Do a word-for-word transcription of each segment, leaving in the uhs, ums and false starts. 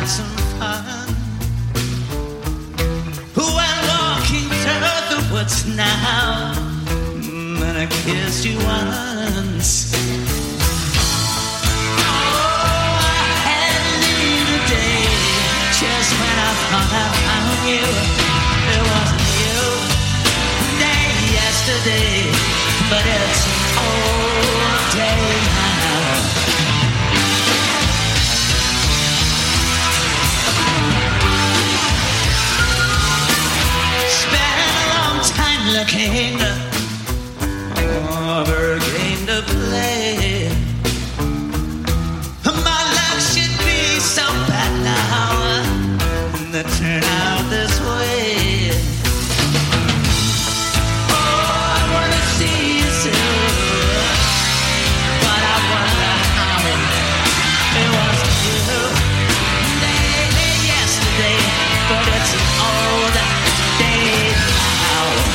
had some fun. When walking through the woods now, and I kissed you once. Oh, I had a little day, just when I thought I found you. It wasn't you, day yesterday, but it's an old day now. Looking over a game to play. My luck should be so bad now that turn out this way. Oh, I wanna see you soon, but I wonder how it wasn't you. Day yesterday, but it's an old day now.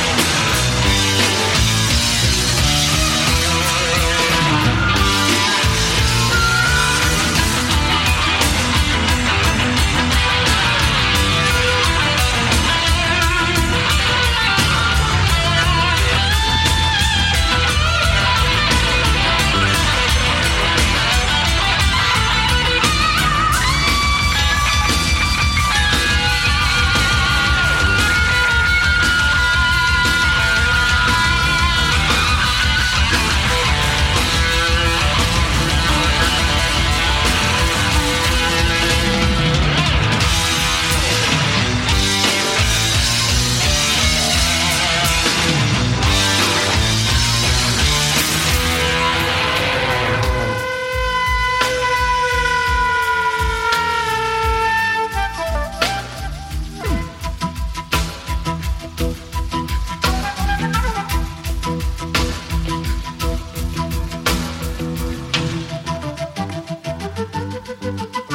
Thank you.